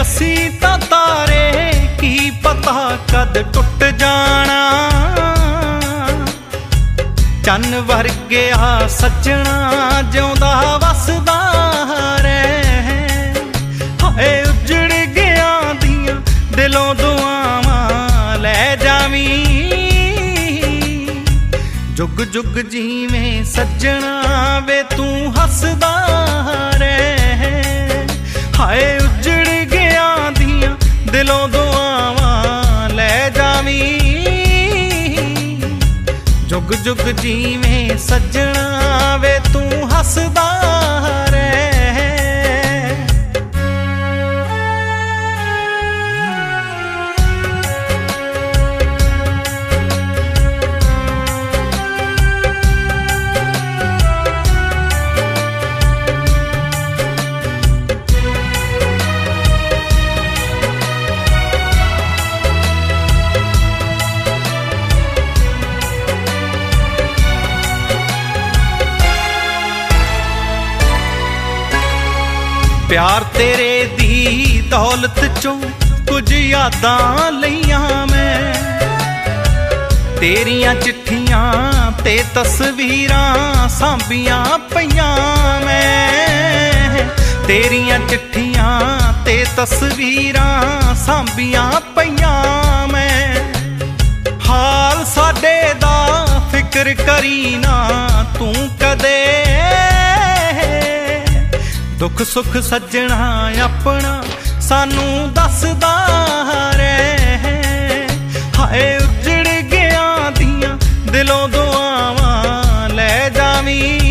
ਅਸੀਂ ਤਾਂ ਤਾਰੇ ਕੀ ਪਤਾ ਕਦ ਟੁੱਟ ਜਾਣਾ। ਚੰਨ ਵਰਗਿਆ ਸੱਜਣਾ ਜਿਉਂਦਾ ਵਸਦਾ ਰਹਿ। ਹਾਏ ਉੱਜੜ ਗਿਆ ਦੀਆਂ ਦਿਲੋਂ ਦੁਆਵਾਂ ਲੈ ਜਾਵੀਂ। ਜੁਗ ਜੁਗ ਜੀਵੇਂ ਸੱਜਣਾ ਵੇ ਤੂੰ ਹੱਸਦਾ ਰਹਿ। ਹਾਏ ਉੱਜੜ ਗਿਆ ਦੀਆਂ ਦਿਲੋਂ ਦੁਆਵਾਂ ਲੈ ਜਾਵੀਂ। ਜੁਗ ਜੁਗ ਜੀਵੇਂ ਸੱਜਣਾ ਵੇ ਤੂੰ ਹੱਸਦਾ ਰਹਿ। ਪਿਆਰ ਤੇਰੇ ਦੀ ਦੌਲਤ ਚੋਂ ਕੁਝ ਯਾਦਾਂ ਲਈਆਂ ਮੈਂ। ਤੇਰੀਆਂ ਚਿੱਠੀਆਂ ਤੇ ਤਸਵੀਰਾਂ ਸਾਂਭੀਆਂ ਪਈਆਂ ਮੈਂ। ਤੇਰੀਆਂ ਚਿੱਠੀਆਂ ਤੇ ਤਸਵੀਰਾਂ ਸਾਂਭੀਆਂ ਪਈਆਂ ਮੈਂ। ਹਾਲ ਸਾਡੇ ਦਾ ਫਿਕਰ ਕਰੀ ਨਾ ਤੂੰ ਕਦੇ। ਦੁੱਖ ਸੁੱਖ ਸੱਜਣਾ ਆਪਣਾ ਸਾਨੂੰ ਦੱਸਦਾ ਰਹਿ। ਹਾਏ ਉੱਜੜ ਗਿਆ ਦੀਆਂ ਦਿਲੋਂ ਦੁਆਵਾਂ ਲੈ ਜਾਵੀਂ।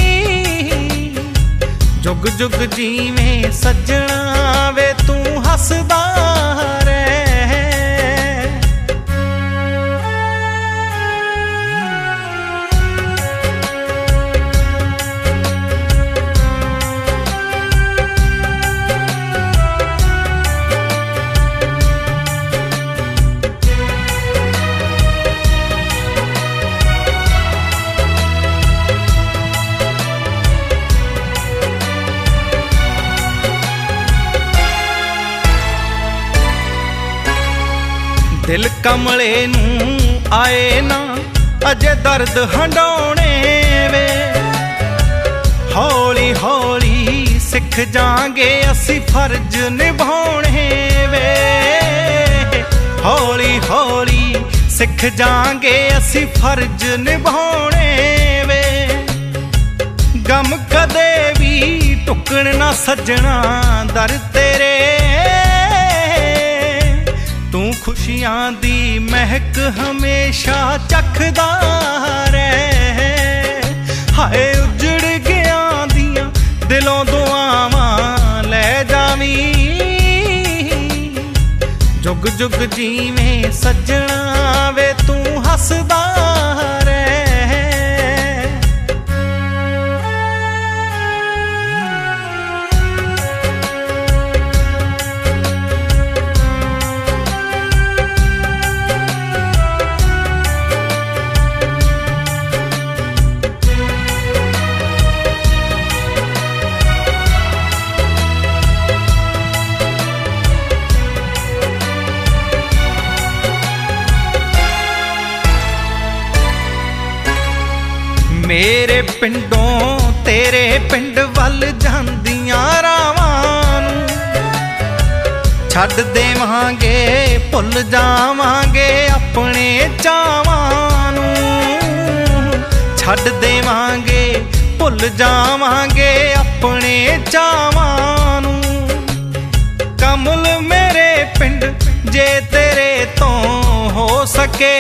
ਜੁਗ ਜੁਗ ਜੀਵੇਂ ਸੱਜਣਾ ਵੇ ਤੂੰ ਹੱਸਦਾ ਰਹਿ। ਦਿਲ ਕਮਲੇ ਨੂੰ ਆਏ ਨਾ ਅਜੇ ਦਰਦ ਹੰਡਾਉਣੇ ਵੇ। ਹੌਲੀ ਹੌਲੀ ਸਿੱਖ ਜਾਾਂਗੇ ਅਸੀਂ ਫਰਜ਼ ਨਿਭਾਉਣੇ ਵੇ। ਹੌਲੀ ਹੌਲੀ ਸਿੱਖ ਜਾਾਂਗੇ ਅਸੀਂ ਫਰਜ਼ ਨਿਭਾਉਣੇ ਵੇ। ਗਮ ਕਦੇ ਵੀ ਟੁੱਕਣ ਨਾ ਸੱਜਣਾ ਦਰ ਤੇਰੇ। ਤੂੰ ਖੁਸ਼ੀਆਂ ਦੀ ਮਹਿਕ ਹਮੇਸ਼ਾ ਚੱਖਦਾ ਰਹਿ। ਹਾਏ ਉੱਜੜ ਗਿਆ ਦੀਆਂ ਦਿਲੋਂ ਦੁਆਵਾਂ ਲੈ ਜਾਵੀਂ। ਜੁਗ ਜੁਗ ਜੀਵੇਂ ਸੱਜਣਾ ਵੇ ਤੂੰ ਹੱਸਦਾ ਰਹਿ। ਮੇਰੇ ਪਿੰਡੋਂ ਤੇਰੇ ਪਿੰਡ ਵੱਲ ਜਾਂਦੀਆਂ ਰਾਵਾਂ ਨੂੰ ਛੱਡ ਦੇਵਾਂਗੇ ਭੁੱਲ ਜਾਵਾਂਗੇ ਆਪਣੇ ਚਾਵਾਂ ਨੂੰ। ਛੱਡ ਦੇਵਾਂਗੇ ਭੁੱਲ ਜਾਵਾਂਗੇ ਆਪਣੇ ਚਾਵਾਂ ਨੂੰ। ਕਮਲ ਮੇਰੇ ਪਿੰਡ ਜੇ ਤੇਰੇ ਤੋਂ ਹੋ ਸਕੇ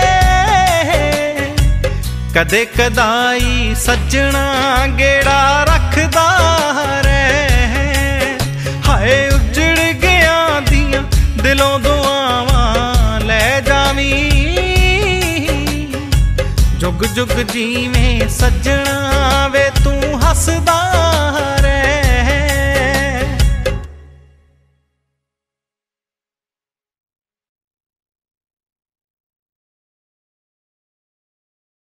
ਕਦੇ ਕਦਾਈ ਸੱਜਣਾ ਗੇੜਾ ਰੱਖਦਾ ਰਹਿ। ਹਾਏ ਉੱਜੜ ਗਿਆ ਦੀਆਂ ਦਿਲੋਂ ਦੁਆਵਾਂ ਲੈ ਜਾਵੀਂ। ਜੁਗ ਜੁਗ ਜੀਵੇਂ ਸੱਜਣਾ ਵੇ ਤੂੰ